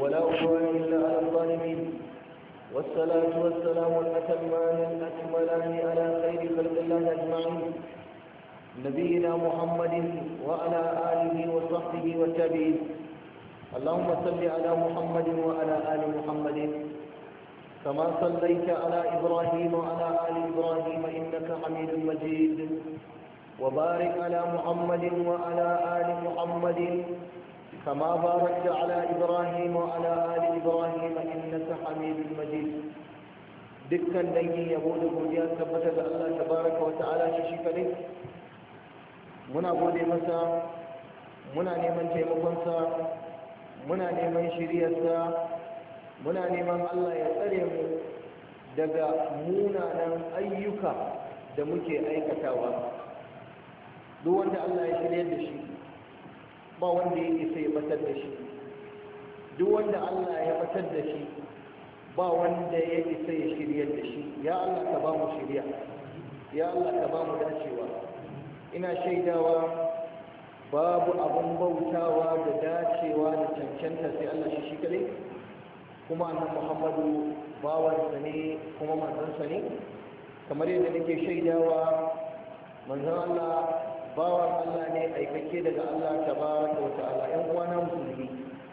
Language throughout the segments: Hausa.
ولا عدوان إلا على الظالمين، والصلاة والسلام الأتمان الأكملان على خير خلق الله أجمعين، نبينا محمد وعلى آله وصحبه والتابعين. اللهم صل على محمد وعلى آل محمد كما صليت على إبراهيم وعلى آل إبراهيم إنك حميد مجيد، وبارك على محمد وعلى آل محمد كما باركت على إبراهيم وعلى آل إبراهيم إنك حميد مجيد. dukkan dangi yabo da godiya tabbata ga Allah tabaraka wa ta'ala shi kadai. Muna gode masa, muna neman taimakonsa, muna neman shiriyarsa, muna neman Allah ya tsare mu daga munanan ayyuka da muke aikatawa. Duk wanda Allah ya shirye da shi ba wanda ya isa ya batar da shi, duk wanda Allah ya batar da shi ba wanda ya isa ya shirye da shi. Ya Allah ka ba mu shiriya, ya Allah ka ba mu dacewa. Ina shaidawa babu abin bautawa da dacewa da cancanta sai Allah shi kadai, kuma annabi Muhammadu bawansa ne kuma manzansa ne, kamar yadda nake shaidawa manzon Allah bawan Allah ne aikake daga Allah tabaraka wa ta'ala. Yan uwana musulmi,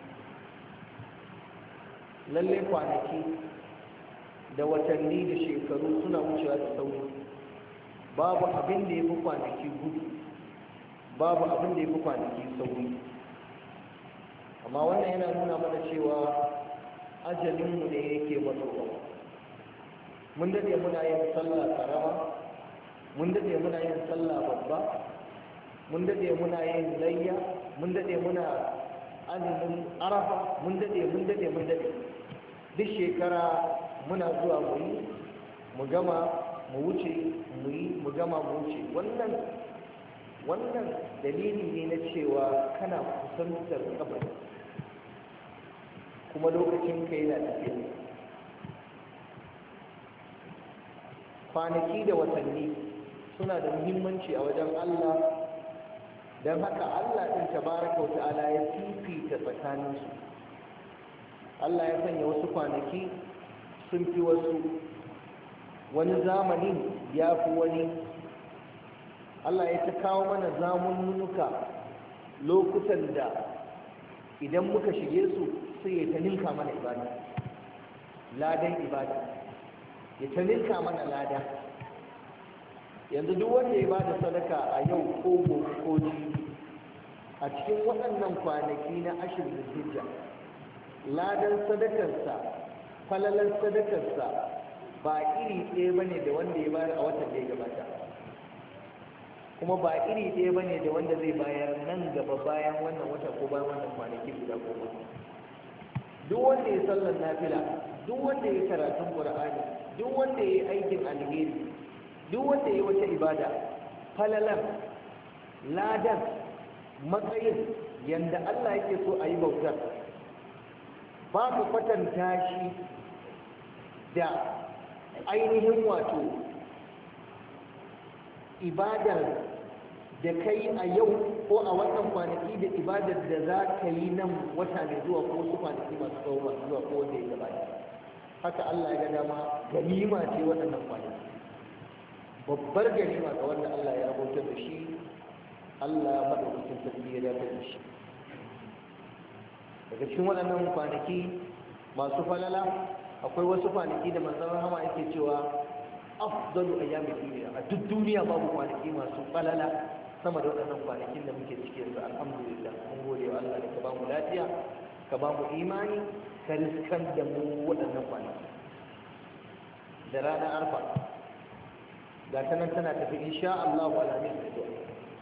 lalle kwanaki da watanni da shekaru suna wucewa da sauri. Babu abin da ya fi kwanaki gudu, babu abin da ya fi kwanaki sauri. Amma wannan yana nuna mana cewa ajalinmu ne yake matsowa. Mun daɗe muna yin sallah karama, mun daɗe muna yin sallah babba, mun daɗe muna yin layya, mun daɗe muna azumin arafa, mun daɗe. Duk shekara muna zuwa mu yi, mu gama, mu wuce, mu yi, mu gama, mu wuce. Wannan dalili ne na cewa kana kusantar kabari, kuma lokacin kai na tafiya. Kwanaki da watanni suna da muhimmanci a wajen Allah, don haka Allah ɗin tabaraka wa ta'ala ya fifita tsakaninsu. Allah ya sanya wasu kwanaki sun fi wasu, wani zamanin ya fi wani. Allah ya ta kawo mana zamunnuka, lokutan da idan muka shige su sai ya ta ninka mana ibada, ladan ibada ya ta ninka mana lada. Yanzu duk wanda ya bada sadaka a yau ko gobe ko jibi a cikin waɗannan kwanaki na ashirin Zulhijja, ladan sadakarsa, falalar sadakarsa ba iri ɗaya bane da wanda ya bayar a watan da ya gabata, kuma ba iri ɗaya bane da wanda zai bayar nan gaba bayan wannan wata ko bayan wannan kwanaki guda goma. Duk wanda ya sallar nafila, duk wanda ya karatun Qur'ani, duk wanda ya yi aikin alheri, duk wanda ya wata ibada, falalar, ladan, matsayin yanda Allah yake so a yi bautar, ba mu kwatanta shi da ainihin wato ibadar da ka yi a yau ko a wannan kwanaki da ibadar da za ka yi nan wata mai zuwa ko su kwanaki masu tsawo masu zuwa ko wanda ya gabata. Haka Allah ya ga dama ganima ce waɗannan kwanaki, babbar ganima ga wanda Allah ya abautar da shi, Allah madaukakin sarki ya dace da shi. Daga cikin waɗannan kwanaki masu falala akwai wasu kwanaki da manzon rahama yake cewa afdalu ayyamid dunya, a duk duniya babu kwanaki masu falala sama da waɗannan kwanakin da muke ciki yanzu. Alhamdulillah, mun gode wa Allah da ka ba mu lafiya, ka ba mu imani, ka riskan da mu waɗannan kwanaki. Da ranar arfa ga ta nan tana tafi insha Allah wa alamin da zuwa,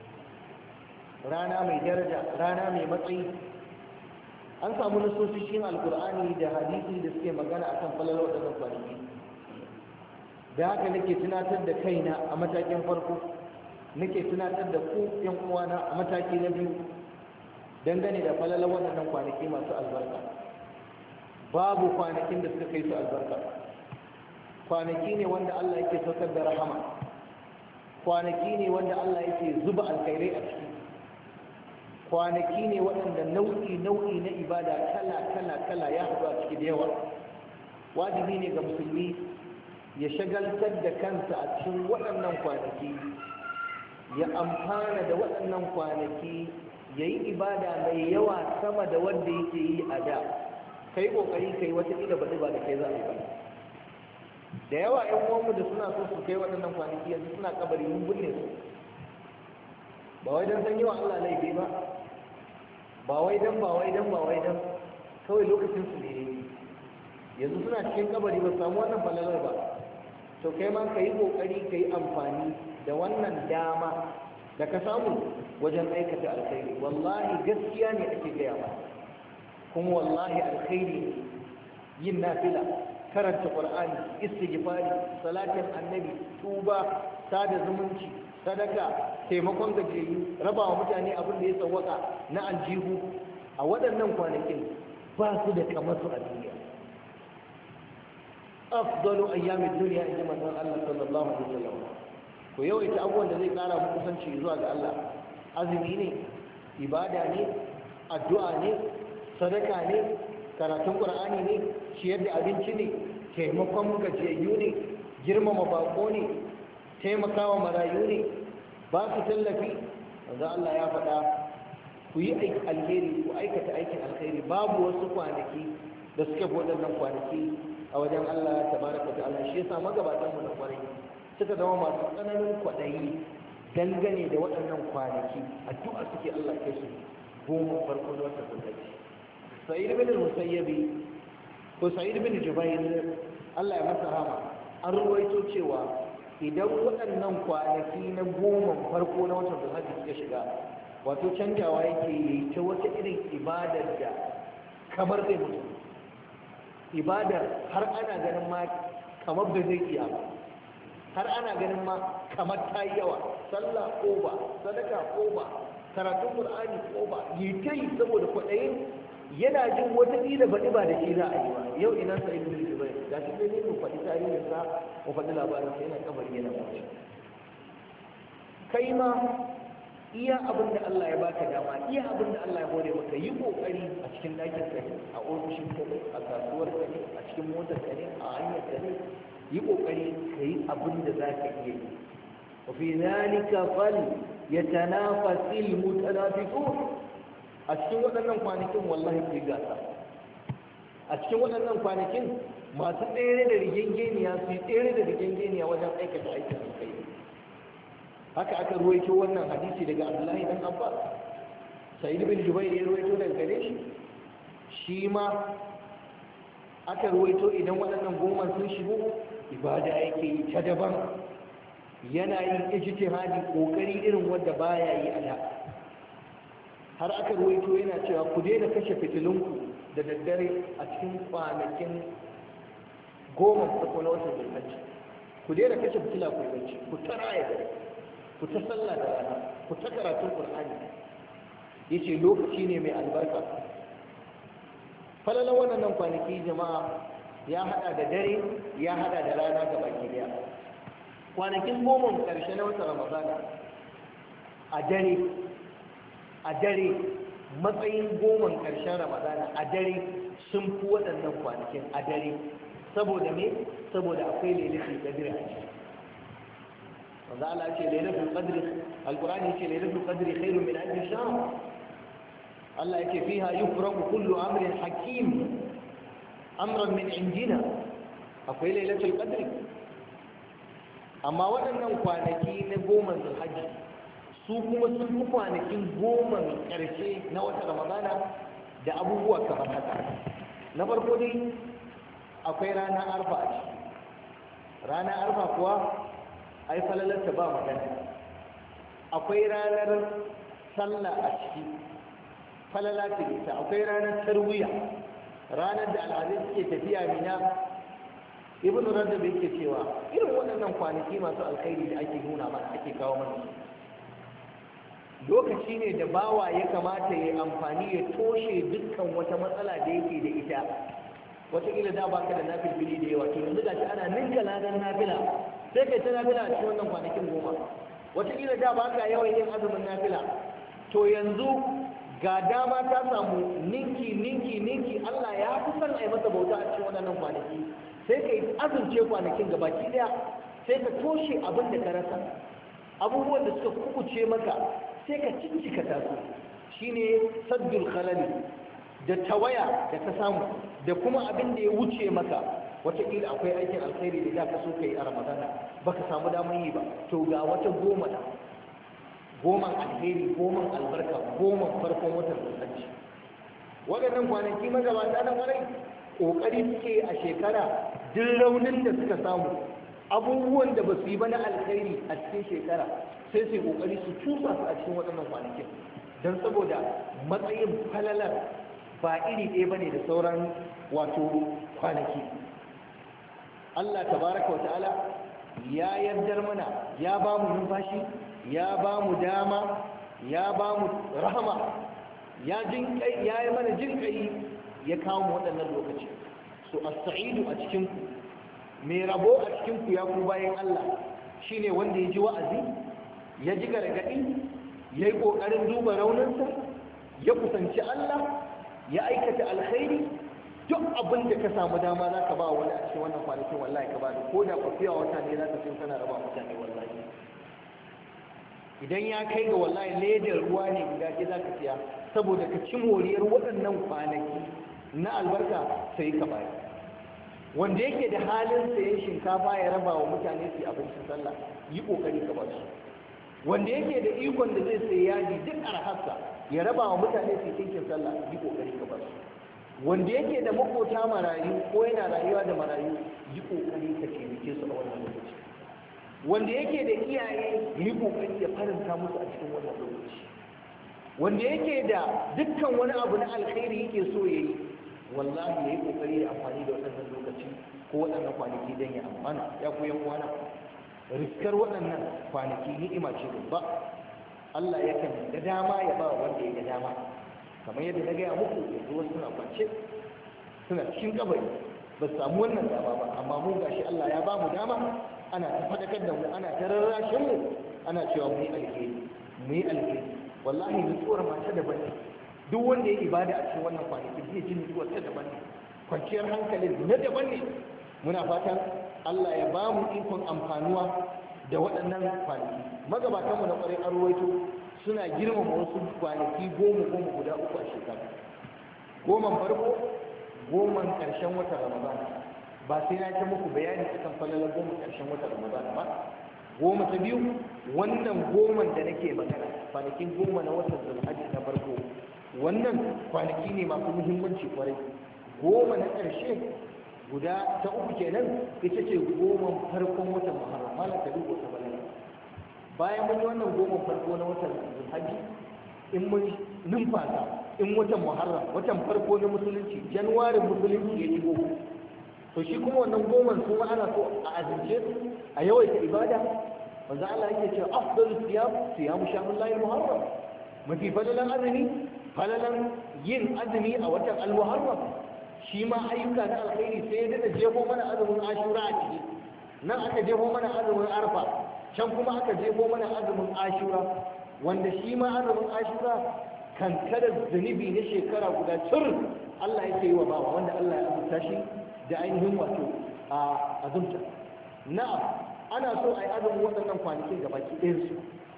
rana mai daraja, rana mai matsayi. An samu nasoshi cikin alkur'ani da hadisi da suke magana akan falalar waɗannan kwanaki. Da haka nake tunatar da kaina a matakin farko, nake tunatar da ku yan uwana a mataki na biyu dangane da falalar waɗannan kwanaki masu albarka. Babu kwanakin da suka kai su albarka. Kwanaki ne wanda Allah yake saukar da rahama, kwanaki ne wanda Allah yake zuba alkhairai a ciki, kwanaki ne waɗanda nau'i na ibada kala ya haɗu a ciki da yawa. Wajibi ne ga musulmi ya shagaltar da kansa a cikin waɗannan kwanaki, ya amfana da waɗannan kwanaki, ya yi ibada mai yawa sama da wanda yake yi a da. Ka yi ƙoƙari ka yi wata ƙila baɗi ba da kai za a yi ba. Da yawa 'yan uwanmu da suna so su kai waɗannan kwanaki yanzu suna kabari mun binne su, ba wai don san yi wa Allah laifi ba, ba wai don kawai lokacin su ne yanzu suna cikin kabari ba samu wannan falalar ba. To kai ma ka yi ƙoƙari ka yi amfani da wannan dama da ka samu wajen aikata alkhairi. Wallahi gaskiya ne ake gaya ba, kuma wallahi alkhairi yin nafila, karanta qur'ani, istighfari, salatin annabi, tuba, sada zumunci, sadaka, taimakon gajiyayyu, raba wa mutane abin da ya sawwaka na aljihu a waɗannan kwanakin ba su da kamar su a duniya. afdalu ayyamin duniya in ji manzon Allah sallallahu alaihi wasallam. Ku yawaita abubuwan da zai kara muku kusanci zuwa ga Allah. Azumi ne, ibada ne, addu'a ne, sadaka ne, karatun qur'ani ne, ciyar da abinci ne, taimakon gajiyayyu ne, girmama bako ne, taimakawa marayu ne, ba su tallafi. manzon Allah ya faɗa ku yi aikin alheri, ku aikata aikin alheri. Babu wasu kwanaki da suke waɗannan kwanaki a wajen Allah tabaraka ta'ala. Shi yasa magabatan mu na kwarai suka zama masu tsananin kwaɗayi dangane da waɗannan kwanaki. Addu'a suke Allah kai su goma farko da wata lokaci. Sa'id bin al-Musayyibi ko Sa'id bin Jubair Allah ya masa rahama, an ruwaito cewa idan waɗannan kwanaki na goma farko na watan Zulhajji suka shiga, wato canjawa yake yi ta wata irin ibadar da kamar zai mutu. Ibadar har ana ganin ma kamar da zai iya ba, har ana ganin ma kamar ta yi yawa. Sallah ko ba, sadaka ko ba, karatun Qur'ani ko ba, yi ta yi saboda kwaɗayin yana jin wata ƙila baɗi ba da shi za a yi ba. Yau ina sa ibn Jubair da shi ne mu faɗi tarihin sa, mu faɗi labarin sa, yana kabari yana mutu. Kai ma iya abin da Allah ya baka dama, iya abin da Allah ya hore maka, yi kokari a cikin ɗakin ka ne, a ofishin ka ne, a kasuwar ka ne, a cikin motar ka ne, a hanyar ka ne, yi kokari ka yi abin da za ka iya yi. wa fi zalika fal yatanafasil mutanafisun. A cikin waɗannan kwanakin wallahi ku yi gasa. A cikin waɗannan kwanakin masu tsere da rigengeniya su yi tsere da rigengeniya wajen aikata aikin kai. Haka aka ruwaito wannan hadisi daga Abdullahi dan Abbas. Sa'id bin Jubair ya ruwaito daga gare shi. Shi ma aka ruwaito idan waɗannan goma sun shigo, ibada yake yi ta daban, yana yin ijtihadi, kokari irin wanda baya yi a da. Har aka ruwaito yana cewa ku daina kashe fitilunku da daddare a cikin kwanakin goma farko na watan Zulhajji. Ku daina kashe fitila ku yi bacci, ku tara ya dare, ku ta sallah da rana, ku ta karatun Qur'ani. Yace lokaci ne mai albarka. Falalan wannan kwanaki jama'a ya hada da dare, ya hada da rana ga baki daya. Kwanakin goma karshe na watan Ramadana a dare matsayin goma karshen Ramadana a dare sun fi waɗannan kwanakin a dare. Saboda me? Saboda akwai lailatul qadr a ciki. wanda Allah ce lailatul qadri, alqur'ani ce lailatul qadri khairun min alf shahr. Allah yake fiha yufraqu kullu amrin hakim amran min indina. Akwai lailatul qadri. Amma waɗannan kwanaki na goma Zulhajji su kuma sun fi kwanakin goma ƙarshe na wata Ramadana da abubuwa kamar haka. Na farko dai akwai ranar arfa a ciki. Ranar arfa kuwa ai falalarta ba magana. Akwai ranar sallah a ciki, falala ta ita. Akwai ranar tarwiya, ranar da al'adun suke tafiya Mina. Ibn Rajab yake cewa irin waɗannan kwanaki masu alkhairi da ake nuna mana, ake kawo mana, lokaci ne da bawa ya kamata ya yi amfani ya toshe dukkan wata matsala da yake da ita. Wataƙila da baka da nafilfili da yawa, to yanzu gashi ana ninka ladan nafila, sai kai ta nafila a cikin wannan kwanakin goma. Wataƙila da baka yawan yin azumin nafila, to yanzu ga dama ta samu ninki ninki ninki, Allah ya fi son a yi masa bauta a cikin waɗannan kwanaki, sai ka yi azumce kwanakin gabaki daya, sai ka toshe abin da ka rasa, abubuwan da suka kubuce maka sai ka ciccika tasu, shine saddul khalali, da tawaya da ka samu da kuma abin da ya wuce maka. Wataƙila akwai aikin alkhairi da za ka so ka yi a ramadana baka samu damar yi ba, to ga wata goma da goman alheri, goman albarka, goman farkon watan zulhajji. Waɗannan kwanaki magabata na ƙwarai ƙoƙari suke a shekara duk raunin da suka samu, abubuwan da ba su yi ba na alkhairi a cikin shekara sai su yi ƙoƙari su cusa su a cikin waɗannan kwanakin, don saboda matsayin falalar ba iri ɗaya ba ne da sauran wato kwanaki. Allah tabaraka wa ta'ala ya yardar mana, ya ba mu numfashi, ya ba mu dama, ya ba mu rahama, ya yi mana jin kai, ya kawo mu waɗannan lokaci. So as-sa'idu a cikinku, mai rabo a cikinku ya ku bayan Allah, shine wanda ya ji wa'azi, ya ji gargaɗi, ya yi ƙoƙarin duba raunansa, ya kusanci Allah, ya aikata alkhairi. Duk abin da ka samu dama za ka ba wani a cikin wannan kwanakin, wallahi ka ba da, ko da kwafiya wata ne za ka sai kana raba mutane wallahi. Idan ya kai ga wallahi ledar ruwa ne guda ke za ka siya saboda ka ci moriyar waɗannan kwanaki na albarka, sai ka bayar. Wanda yake da halin sayan shinkafa ya raba wa mutane su yi abincin sallah, yi ƙoƙari ka ba su. Wanda yake da ikon da zai sayi yaji duk arhassa ya raba wa mutane su yi kinkin sallah, yi ƙoƙari ka ba su. Wanda yake da makota marayu ko yana rayuwa da marayu, yi kokari ka taimake su a wannan lokaci. Wanda yake da iyaye, yi kokari ya faranta musu a cikin wannan lokaci. Wanda yake da dukkan wani abu na alkhairi yake so yayi, wallahi yayi kokari ya amfani da wannan lokaci ko waɗannan kwanaki dan ya amfana. Ya ku yan uwana, riskar waɗannan kwanaki ni'ima ce babba. Allah yakan da dama ya ba wanda ya ga dama. Kamar yadda na gaya muku, yanzu wasu suna kwance suna cikin kabari ba su samu wannan dama ba, amma mu gashi Allah ya ba mu dama, ana ta faɗakar da mu, ana ta rarrashin mu, ana cewa mu yi alheri, mu yi alheri. Wallahi nutsuwar mata daban ne. Duk wanda ya ibada a cikin wannan kwanaki zai ji nutsuwar ta daban ne, kwanciyar hankalin na daban ne. Muna fatan Allah ya ba mu ikon amfanuwa da waɗannan kwanaki. Magabatanmu na ƙwarai an ruwaito suna girmama wasu kwanaki goma guda uku a shekara. Goman farko, goman ƙarshen watan Ramadan, ba sai na ta muku bayani akan falalar goma ƙarshen watan Ramadan ba. Goma ta biyu, wannan goman da nake magana, kwanakin goma na watan Zulhajji na farko, wannan kwanaki ne masu muhimmanci kwarai. Goma na ƙarshe guda ta uku kenan, ita ce goman farkon watan Muharram. Malam ta duba ta balala. Bayan mun yi wannan goma farko na watan Zulhajji, in mun numfasa, in watan Muharram, watan farko na musulunci, Januwarin musulunci ya shigo, to shi kuma wannan goman su ana so a azumce su, a yawaita ibada. Manzo Allah yake cewa afdalu siyamu shahrullahi al-muharram, mafi falalan azumi, falalan yin azumi a watan al-muharram. Shi ma ayyuka na alkhairi sai ya dada jefo mana azumin Ashura a ciki, nan aka jefo mana azumin Arfa, can kuma aka jefo mana azumin Ashura, wanda shi ma azumin Ashura kankarar zunubi na shekara guda cir Allah yake yi wa bawa, wanda Allah ya azurta shi da ainihin wato a azumta. Na'am, ana so a yi azumin waɗannan kwanakin gaba ki ɗayansu,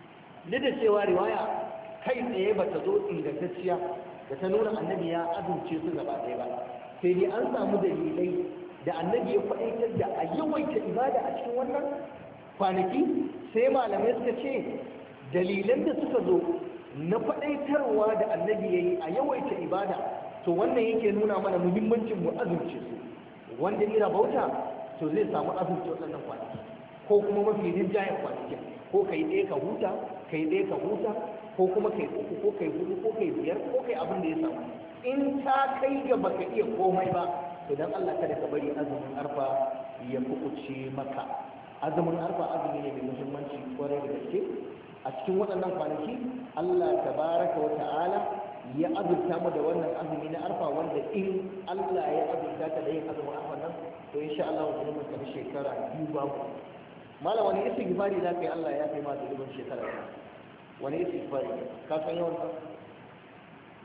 duk da cewa riwaya kai tsaye ba ta zo ingantacciya da ta nuna annabi ya azumce su gaba ɗaya ba, sai dai an samu dalilai da annabi ya faɗaitar da a yawaita ibada a cikin wannan kwanaki. Sai malamai suka ce dalilan da suka zo na faɗaitarwa da annabi ya yi a yawaita ibada, to wannan yake nuna mana muhimmancin mu azumce su. Wanda ya bauta to zai samu azumce waɗannan kwanaki, ko kuma mafi rinjayen kwanakin, ko kai ɗaya ka huta, kai ɗaya ka huta, ko kuma kai uku, ko kai hudu, ko kai biyar, ko kai abin da ya samu. In ta kai ga baka iya komai ba, to dan Allah kada ka bari azumin Arfa ya kuɓuce maka. Azumin Arfa azumi ne mai muhimmanci kwarai da gaske. A cikin waɗannan kwanaki Allah tabaraka wa ta'ala ya azurta mu da wannan azumi na Arfa, wanda in Allah ya azurta ka da yin azumin Arfa nan, to insha Allah wa zulumin ka shekara biyu babu. Malam, wani istighfari za ka yi Allah ya kai ma zulumin shekara biyu? Wani istighfari ka san yawan ka?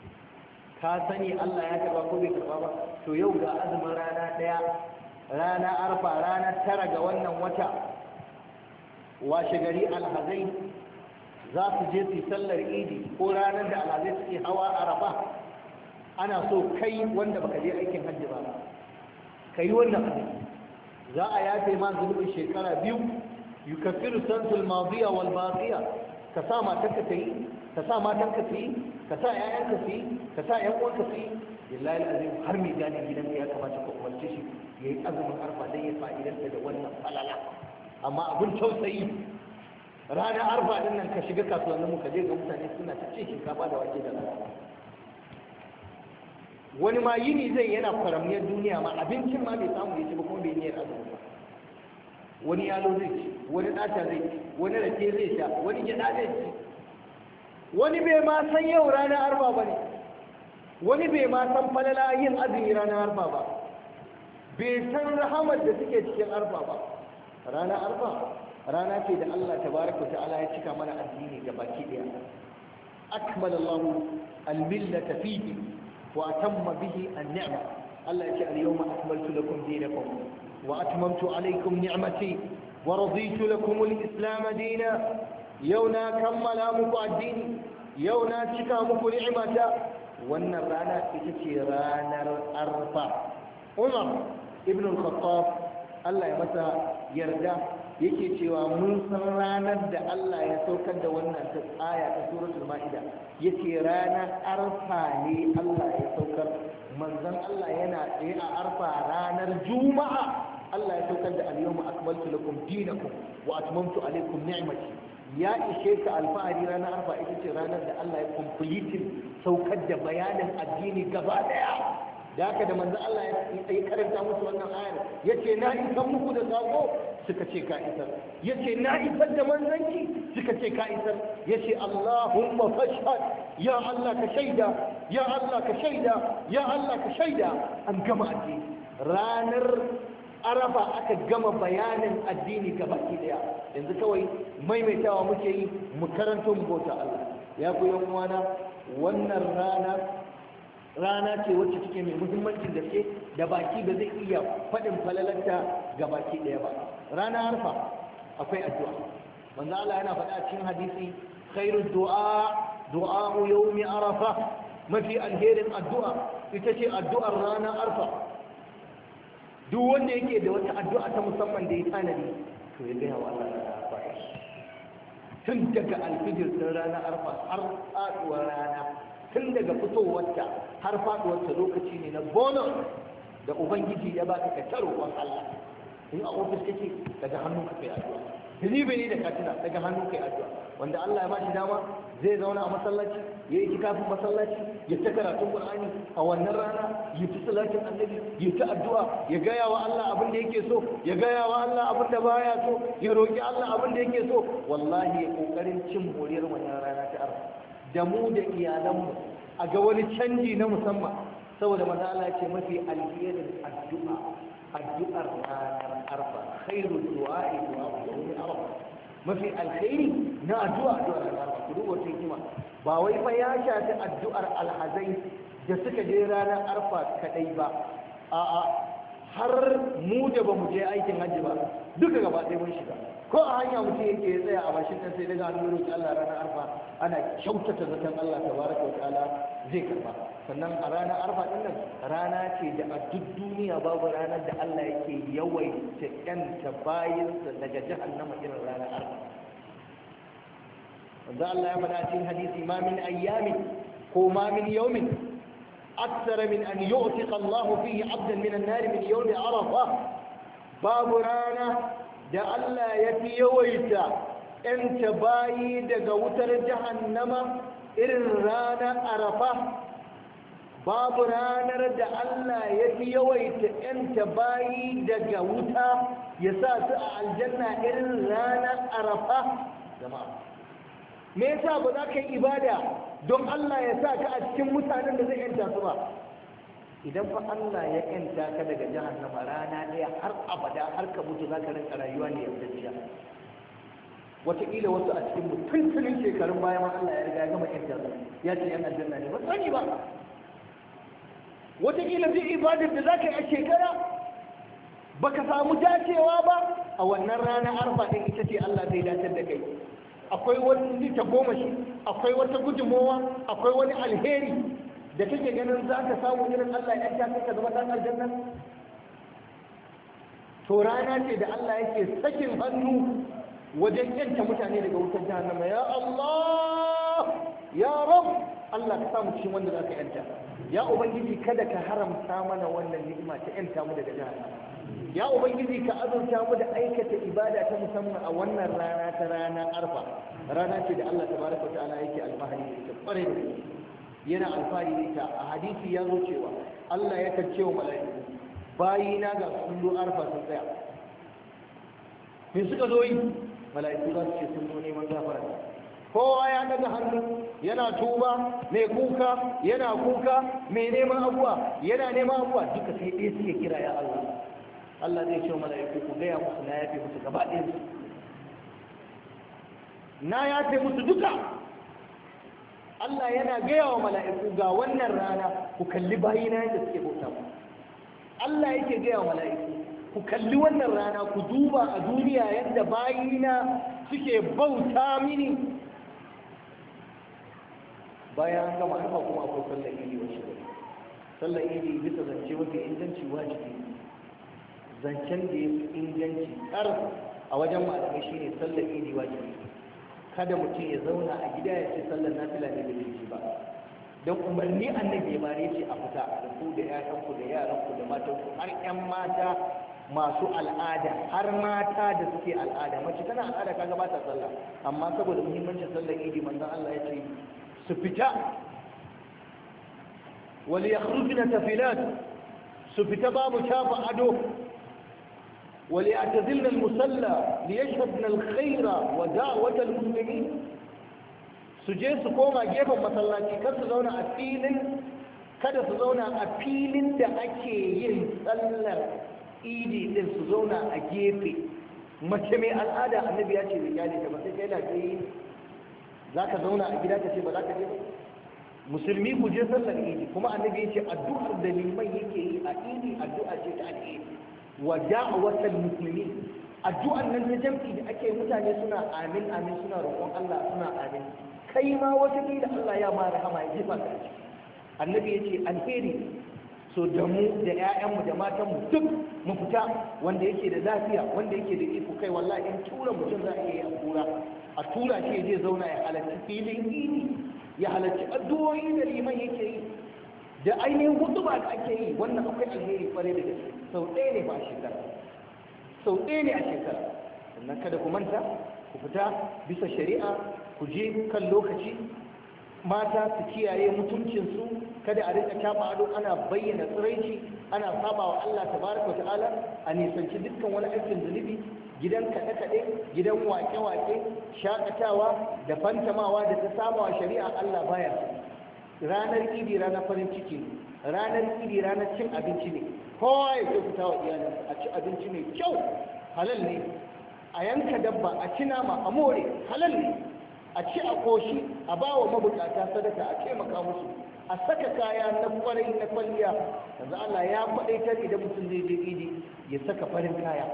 ka sani Allah ya karba ko bai karba ba? To yau ga azumin rana ɗaya, rana arfa, rana 9 ga wannan wata, washe gari alhazai za su je su sallar idi ko ranar da alhazai suke hawa arafa. Ana so kai wanda baka je aikin hajji ba ka yi wannan azumi, za a yafe ma zunubin shekara 2, yukaffiru santul madiya wal baqiya. ka sa matanka ta yi, ka sa matanka su yi, ka sa ƴaƴanka su yi, ka sa ƴan uwanka su yi. billahi alazim har mai gane gidanka ya kamata ka umarce shi yayi azumin arfa dan ya fa'idanta da wannan falala. amma abun tausayi ranar arfa din nan ka shiga kasuwannin mu ka je ga mutane suna ta cin shinkafa da wake da rana. wani ma yini zai yana faramniyar duniya ma abincin ma bai samu ya ci ba kuma bai niyyar azumi ba. wani yalo zai ci, wani ɗata zai ci, wani rake zai sha, wani gyaɗa zai ci, wani bai ma san yau ranar arfa ba ne, wani bai ma san falala yin azumi ranar arfa ba, bai san rahamar da suke cikin arfa ba. ranar arfa rana ce da Allah tabaraka ta'ala ya cika mana addini ga baki daya. akmala Allahu al-millata fihi wa atamma bihi an-ni'ma. Allah ya ce al-yawma akmaltu lakum dinakum wa atmamtu alaykum ni'mati wa raditu lakum al-islam dinan. yau na kammala muku addini, yau na cika muku ni'mata. wannan rana ita ce ranar arfa. Umar ibn al-Khattab Allah ya masa yarda yake cewa mun san ranar da Allah ya saukar da wannan aya ta suratul Ma'ida, yace ranar arfa ne Allah ya saukar. manzon Allah yana tsaye a arfa ranar juma'a Allah ya saukar da al-yawma akmaltu lakum dinakum wa atmamtu alaykum ni'mati. ya ishe ka alfahari ranar arfa ita ce ranar da Allah ya completing saukar da bayanin addini gaba daya. da haka da manzo Allah ya karanta musu wannan ayar yace na isar muku da sako, suka ce ka isar. yace na isar da manzanci, suka ce ka isar. yace Allahumma fashhad, ya Allah ka shaida, ya Allah ka shaida, ya Allah ka shaida. an gama addini ranar arafa, aka gama bayanin addini gabaki daya. yanzu kawai maimaitawa muke yi mu karanto mu bauta Allah. ya ku yan uwana, wannan rana ce wacce take mai muhimmancin gaske da baki ba zai iya faɗin falalarta ga baki ɗaya ba. rana arfa akwai addu'a. manzo Allah yana faɗa cikin hadisi khairu du'a yawmi arafa. mafi alherin addu'a ita ce addu'ar ranar arfa. duk wanda yake da wata addu'a ta musamman da ya tanadi to ya gaya wa Allah da arfa. tun daga alfijir din ranar arfa har faduwar rana, tun daga fitowarta har faduwarta lokaci ne na bonus da ubangiji ya baka ka taro wa Allah. in a ofis kake daga hannu ka kai addu'a, bilibili da katina daga hannu kai addu'a. wanda Allah ya bashi dama zai zauna a masallaci ya yi kafin masallaci ya ta karatun Qur'ani a wannan rana, ya ci salatin annabi, ya ta addu'a, ya gaya wa Allah abin da yake so, ya gaya wa Allah abin da baya so, ya roki Allah abin da yake so. wallahi ya kokarin cin moriyar wannan rana ta arfa da mu da iyalanmu a ga wani canji na musamman. saboda manzo Allah ya ce mafi alherin addu'ar ranar arfa, khairu du'a'i du'a yawmi arfa. mafi alkhairi na addu'ar ranar arfa. ku duba wata hikima, ba wai fa ya shafi addu'ar alhazai da suka je ranar arfa kadai ba, a'a har mu da bamu je aikin hajji ba duka gaba ɗaya mun shiga. ko a hanya mutum yake ya tsaya a bashin ɗan sai daga hannu roƙi Allah ranar arfa, ana kyautata zaton Allah tabaraka wa ta'ala zai karba. sannan a ranar arfa ɗin nan rana ce da a duk duniya babu ranar da Allah yake yawaita ƴanta bayinsa daga jahannama irin ranar arfa. wanda Allah ya faɗa cikin hadisi ma min ayyamin ko ma min yawmin akthar min an yu'tiqa Allah fihi 'abdan min an-nar min yawm arafa. babu rana da Allah ya fi yawaita ‘yanta bayi daga wutar jahannama irin ranar arafa. babu ranar da Allah ya fi yawaita ‘yanta bayi daga wuta ya sa su a aljanna irin ranar arafa. jama'a, me yasa ba za ka yi ibada don Allah ya sa ka a cikin mutanen da zai ‘yanta su ba? idan fa Allah ya yanta ka daga jahannama rana ɗaya har abada har ka mutu za ka rinka rayuwa ne yardacciya. wataƙila wasu a cikin mutuntunin shekarun bayan ma Allah ya riga ya gama yanta su ya ce yan aljanna ne ba sani ba. wataƙila duk ibadar da za ka yi a shekara baka samu dacewa ba, a wannan rana arfa ɗin ita ce Allah zai datar da kai. Akwai wani tagomashi, akwai wata gudunmowa, akwai wani alheri da kake ganin za ka samu irin Allah ya ta kai ka zama ɗan aljanna. To rana ce da Allah yake sakin hannu wajen yanta mutane daga wutar jahannama. Ya Allah, ya Rabb, Allah ka samu cikin wanda za ka yanta. Ya Ubangiji, kada ka haramta mana wannan ni'ima ta yanta mu daga jahannama. Ya Ubangiji, ka azurta mu da aikata ibada ta musamman a wannan rana ta ranar arfa. Rana ce da Allah tabaraka ta'ala yake alfahari da ita kwarai da gaske. Yana alfahari da ita. A hadisi ya zo cewa Allah ya kace wa mala'iku, bayina ga sun arfa sun tsaya. Me suka zo yi? Mala'iku za su ce sun zo neman gafara. Kowa ya daga hannu yana tuba, mai kuka yana kuka, mai neman abuwa yana neman abuwa, duka sai ɗaya suke kira ya Allah. Allah zai ce wa mala'iku, ku gaya musu na yafe musu gaba ɗaya, na yafe musu duka. Allah yana gaya wa mala'iku, ga wannan rana ku kalli bayina yadda suke bauta mu. Allah yake gaya wa mala'iku, ku kalli wannan rana, ku duba a duniya yadda bayina suke bauta mini. Bayan an gama haka kuma akwai sallar idi wa shirin. Sallar idi bisa zance mafi inganci wajibi. Zancen da ya fi inganci kar a wajen malamai shi ne sallar idi wajibi. Kada mutum ya zauna a gida ya ce sallar nafila ne da zai ba. Don umarni annabi ya bare ce a fita da ku da ƴaƴanku da yaranku da matanku har ƴan mata masu al'ada, har mata da suke al'ada. Mace tana al'ada kaga ba ta sallah, amma saboda muhimmancin sallar idi manzon Allah ya ce su fita. Wal yakhrujna tafilat, su fita babu shafa ado. Wal ya'tazilna al-musalla liyashhadna al-khayra wa da'wat al-muslimin, su je su koma gefen masallaci, kar su zauna a filin, kada su zauna a filin da ake yin sallar idi din, su zauna a gefe. Mace mai al'ada annabi ya ce da kyale ta ba sai kai lafiya za ka zauna a gida ka ce ba za ka je ba. Musulmi ku je sallar idi, kuma annabi ya ce addu'ar da liman yake yi a idi addu'a ce ta alheri wa da'watal muslimin. Addu'an nan ta jam'i da ake mutane suna amin amin, suna roƙon Allah suna amin. Kai ma wata da Allah ya ma rahama ya jefa ka ciki. Annabi ya ce alheri, so da mu da 'ya'yanmu da matanmu duk mu fita, wanda yake da lafiya, wanda yake da iko, kai wallahi in tura mutum za a iya yi a tura shi zai zauna ya halarci filin idi, ya halarci addu'o'i da liman yake yi da ainihin hutuba da ake yi. Wannan akwai alheri kware da gaske. Sau ɗaya ne ba a shekara, sau ɗaya ne a shekara. Sannan kada ku manta ku fita bisa shari'a, ku je kan lokaci. Mata su kiyaye mutuncinsu, kada a rika taɓa ado ana bayyana tsiraici, ana saba wa Allah tabaraka wa ta'ala, a nisanci dukkan wani aikin zunubi. Gidan kaɗe-kaɗe, gidan wake-wake, shakatawa da fantamawa da ta saba wa shari'a Allah baya. Ranar idi ranar farin ciki ne, ranar idi ranar cin abinci ne. Kowa ya fita wa iyalinsa a ci abinci mai kyau, halal ne. A yanka dabba, a ci nama, a more, halal ne. A ci a koshi, a ba wa mabukata sadaka, a taimaka musu, a saka kaya na kwarai na kwalliya. Yanzu Allah ya faɗaitar idan mutum zai je idi ya saka farin kaya.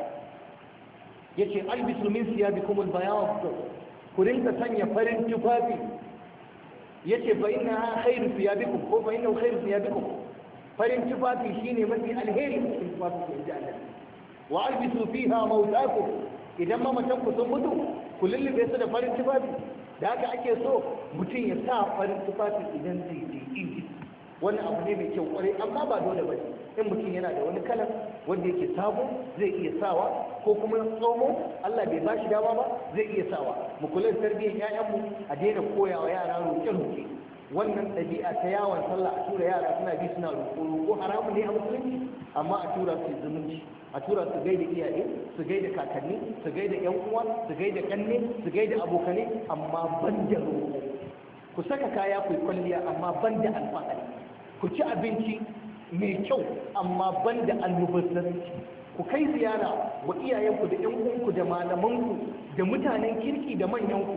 Yace albisu min siyabikum albayad, ku rinka sanya farin tufafi. Yace fa inna khairu siyabikum, ko fa inna khairu siyabikum, farin tufafi shine mafi alheri cikin tufafi da Allah. Wa albisu fiha mawtakum, idan mamatan ku sun mutu ku lullube su da farin tufafi. Da haka ake so mutum ya sa farin tufafi idan zai je idi. Wannan abu ne mai kyau kwarai, amma ba dole ba. In mutum yana da wani kalan wanda yake sabo zai iya sawa, ko kuma tsoho Allah bai ba shi dama ba zai iya sawa. Mu kula da tarbiyyar 'ya'yanmu, a daina koyawa yara roƙe-roƙe. Wannan ɗabi'a ta yawon sallah, a tura yara suna bi suna roƙo haramun ne a musulunci, amma a tura su zumunci, a tura su gaida iyaye, su gaida kakanni, su gaida ƴan uwa, su gaida ƙanne, su gaida abokanai, amma ban da roƙo. Ku saka kaya ku yi kwalliya, amma ban da alfahari. Ku ci abinci mai kyau, amma ban da almubazzaranci. Ku kai ziyara wa iyayenku da ƴan uwanku da malamanku da mutanen kirki da manyanku,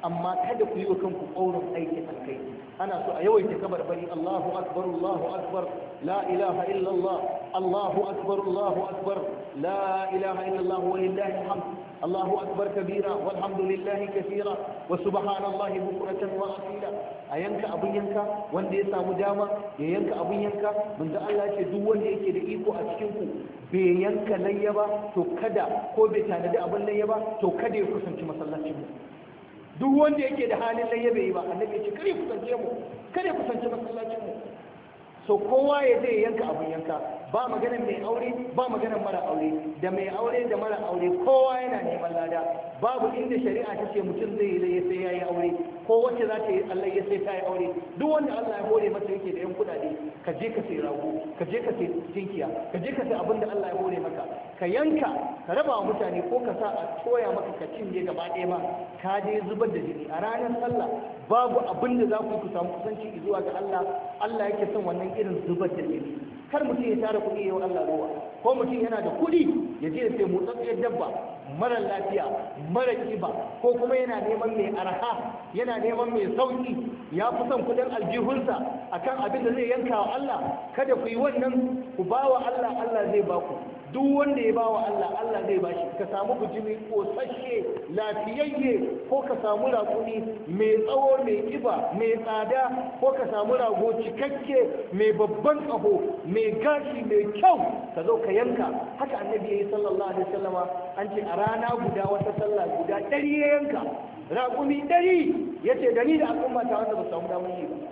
amma kada ku yi wa kanku ƙaurin aikin alkhairi. Ana so a yawaita kabarbari Allahu akbar Allahu akbar la ilaha illallah Allahu akbar Allahu akbar la ilaha illallah walillahi alhamd Allahu akbar kabira walhamdulillahi kathira wa subhanallahi bukratan wa asila. A yanka abun yanka wanda ya samu dama ya yanka abun yanka. Manzo Allah ce duk wanda yake da iko a cikin ku bai yanka layya ba to kada, ko bai tanadi abun layya ba to kada ya kusanci masallacin mu. Duk wanda yake da halin layya bai yi ba, annabi ya ce kare kusance mu, kare kusanci masallacin mu. So kowa ya zai yanka abun yanka, ba maganar mai aure ba maganar mara aure, da mai aure da mara aure kowa yana neman lada. Babu inda shari'a ta ce mutum zai yi layya sai ya yi aure, ko wacce za ta yi Allah ya sai ta yi aure. Duk wanda Allah ya hore masa yake da yan kudade, ka je ka sai rago, ka je ka sai jinkiya, ka je ka sai abin da Allah ya hore maka, ka yanka ka raba wa mutane, ko ka sa a toya maka ka cinye gaba ɗaya ma ka je zubar da jini. A ranar sallah babu abin da za ku samu kusanci zuwa ga Allah. Allah yake son wannan irin zubar da jini. Kar mutum ya tara kuɗi yau Allah ruwa, ko mutum yana da kuɗi ya je sai motsatsiyar dabba mara lafiya mara kiba, ko kuma yana neman mai arha, yana neman mai sauki, ya fi son kuɗin aljihunsa akan abin da zai yanka wa Allah. Kada ku yi wannan, ku ba wa Allah, Allah zai ba ku. Duk wanda ya ba wa Allah, Allah zai ba shi. Ka samu bujimi kosashe lafiyayye, ko ka samu raƙumi mai tsawo mai kiba mai tsada, ko ka samu rago cikakke mai babban ƙaho mai gashi mai kyau, ka zo ka yanka. Haka annabi ya yi sallallahu alaihi wasallama. An ce a rana guda wata sallah guda 100 ya yanka raƙumi 100. ya ce da ni da al'umma ta wanda ba samu damar yi ba.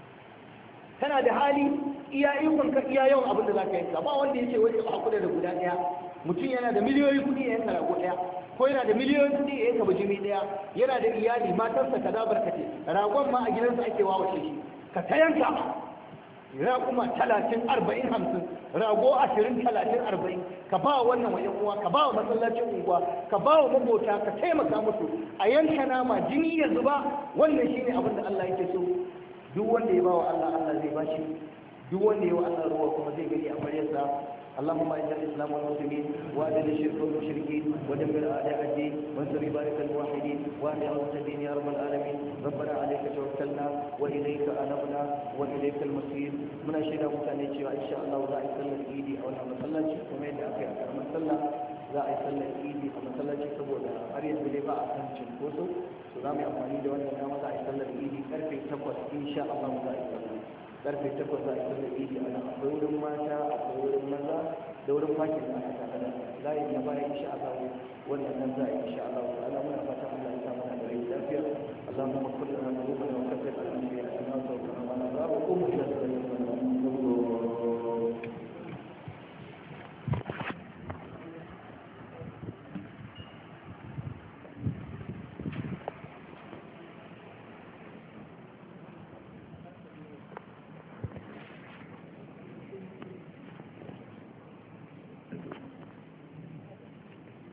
Kana da hali iya ikon ka iya yawan abin da za ka yanka, ba wanda ya ce wani ba hakuri da guda ɗaya. Mutum yana da miliyoyin kuɗi ya yanka rago ɗaya, ko yana da miliyoyin kuɗi ya yanka bijimi ɗaya, yana da iyali matarsa kaza barkate, ragon ma a gidansa ake wawace shi, ka ta yanka raƙuma 30 40 50, rago 20 30 40, ka ba wa wannan wa uwa, ka ba wa masallacin unguwa, ka ba wa magota, ka taimaka musu a yanka nama jini ya zuba. Wannan shine abin da Allah yake so. Duk wanda ya ba wa Allah, Allah zai bashi. Duk wanda ya wa Allah ruwa kuma zai gani a faryarsa. اللهم اعز الاسلام والمسلمين واذل الشرك والمشركين ودمر اعداء الدين وانصر عبادك الموحدين واهد المهتدين يا رب العالمين. ربنا عليك توكلنا واليك انبنا واليك المصير. من شهد mutane cewa insha Allah za a yi sallar idi a wannan masallaci, kuma yadda aka yi a karamar sallah za a yi sallar idi a masallaci, saboda har yanzu dai ba a san cinkoso, so za mu yi amfani da wannan dama za a yi sallar idi karfe 8 insha Allah za a yi sallar karfe 8 za a yi sallar idi a nan. Akwai wurin mata, akwai wurin maza da wurin fakin da aka tare da layin na baya insha Allah wannan nan za a yi insha Allah ta'ala. Muna fata Allah ya samu da rai lafiya. Allahumma kullu lana dhunubana wa kaffir anna sayyi'atina wa tawaffana wa qum ila